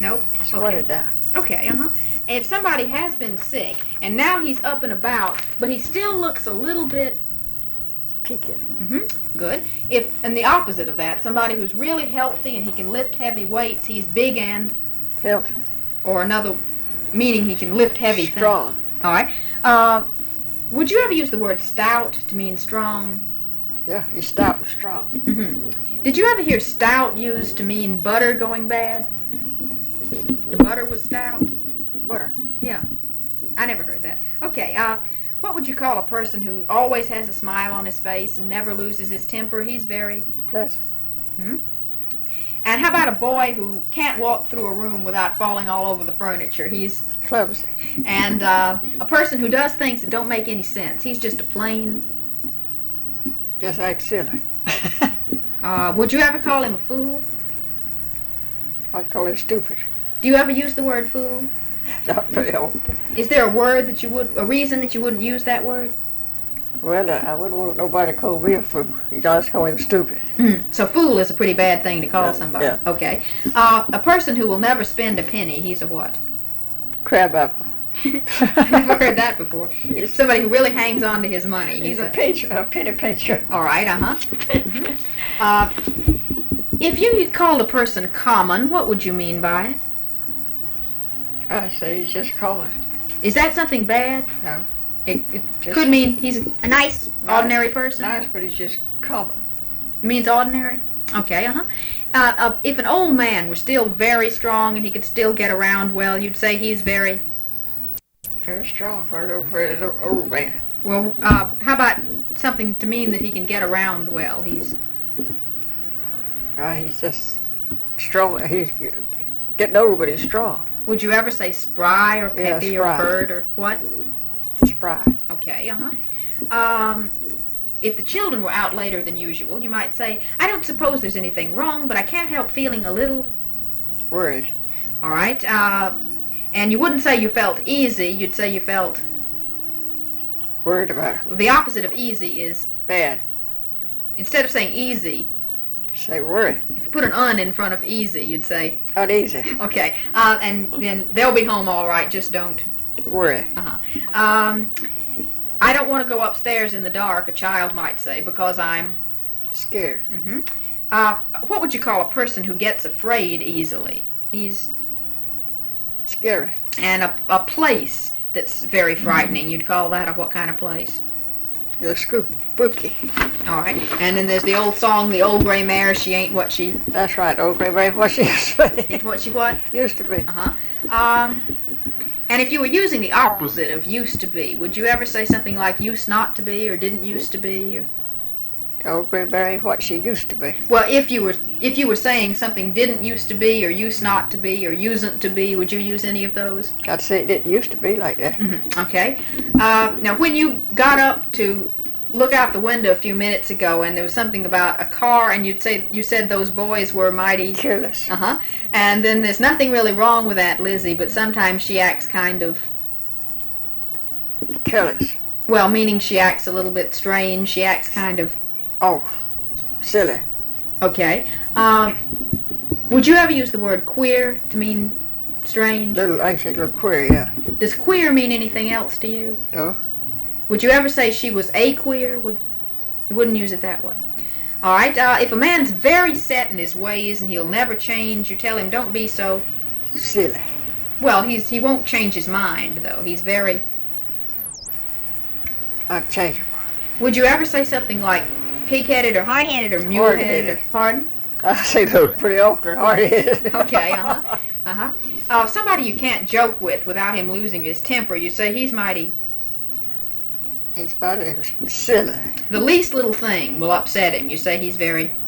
Nope. Squatted down. Okay, If somebody has been sick and now he's up and about, but he still looks a little bit Peaking. good. And the opposite of that, somebody who's really healthy and he can lift heavy weights, he's big and Healthy. or another meaning he can lift heavy things. Strong. All right. Would you ever use the word stout to mean strong? Yeah, he's stout and strong. Did you ever hear stout used to mean butter going bad? The butter was stout? Butter. Yeah. I never heard that. Okay, what would you call a person who always has a smile on his face and never loses his temper? He's very Pleasant. And how about a boy who can't walk through a room without falling all over the furniture? He's Clumsy. And a person who does things that don't make any sense. He's just a plain... Just like silly. Would you ever call him a fool? I call him stupid. Do you ever use the word fool? Not very often. Is there a reason that you wouldn't use that word? Well, I wouldn't want nobody to call me a fool. You just call him stupid. So fool is a pretty bad thing to call somebody. Yeah. Okay. A person who will never spend a penny, he's a what? Crabapple. I've never heard that before. It's somebody who really hangs on to his money. He's a penny pincher. All right, if you called a person common, what would you mean by it? I say he's just common. Is that something bad? No. It could mean he's a nice, ordinary person. Nice, but he's just common. Means ordinary? Okay, if an old man were still very strong and he could still get around well, you'd say he's very... Very strong for an old man. Well, how about something to mean that he can get around well? He's just strong. He's getting old, but he's strong. Would you ever say spry or peppy or spry. pert or what? Spry. Okay, if the children were out later than usual, you might say, I don't suppose there's anything wrong, but I can't help feeling a little... Worried. All right, and you wouldn't say you felt easy, you'd say you felt... Worried about it. Well, the opposite of easy is... Bad. Instead of saying easy, Say worried. if you put an un in front of easy, you'd say... Uneasy. Okay, and then they'll be home all right, just don't... Worry. I don't want to go upstairs in the dark, a child might say, because I'm... Scared. What would you call a person who gets afraid easily? He's... Scary. And a place that's very frightening, you'd call that a what kind of place? You're spooky. All right. And then there's the old song, the old gray mare, she ain't what she... That's right, old gray mare, what she used to be. Ain't what she what? Used to be. And if you were using the opposite of used to be, would you ever say something like used not to be or didn't used to be? Or... Old gray mare ain't what she used to be. Well, if you were saying something didn't used to be or used not to be or usen't to be, would you use any of those? I'd say it didn't used to be like that. Okay. Now, when you got up to look out the window a few minutes ago and there was something about a car and you said those boys were mighty... Careless. And then there's nothing really wrong with Aunt Lizzie, but sometimes she acts kind of... Careless. Well, meaning she acts a little bit strange. She acts kind of... Oh, silly. Okay. Would you ever use the word queer to mean strange? Actually, little queer, yeah. Does queer mean anything else to you? No. Would you ever say she was a queer? You wouldn't use it that way. All right. If a man's very set in his ways and he'll never change, you tell him don't be so... Silly. Well, he won't change his mind, though. He's very... Unchangeable. Would you ever say something like pig-headed or hard-headed or mule-headed? Or, pardon? I say those pretty often, hard-headed. Okay, somebody you can't joke with without him losing his temper, you say he's mighty... He's mighty silly. The least little thing will upset him. You say he's very...